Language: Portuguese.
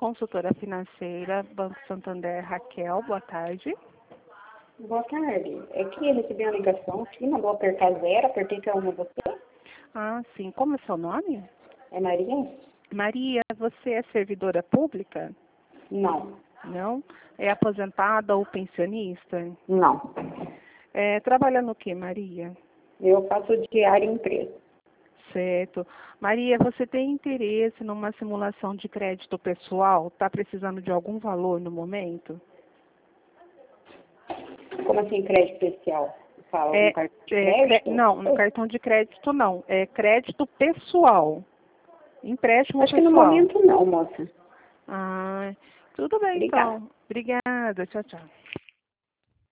consultora financeira, Banco Santander, Raquel, boa tarde. Boa tarde. É que eu recebi uma ligação aqui, mandou apertar 0, apertei que amo você. Ah, sim. Como é seu nome? É Maria? Maria, você é servidora pública? Não. Não? É aposentada ou pensionista? Não. Trabalha no que, Maria? Eu faço diário em empresa. Certo. Maria, você tem interesse numa simulação de crédito pessoal? Está precisando de algum valor no momento? Como assim crédito especial? Fala no cartão de crédito? Não, no cartão de crédito não. É crédito pessoal. Empréstimo Acho que no pessoal. momento não, moça. Ah, tudo bem Obrigada. então. Obrigada. Tchau, tchau.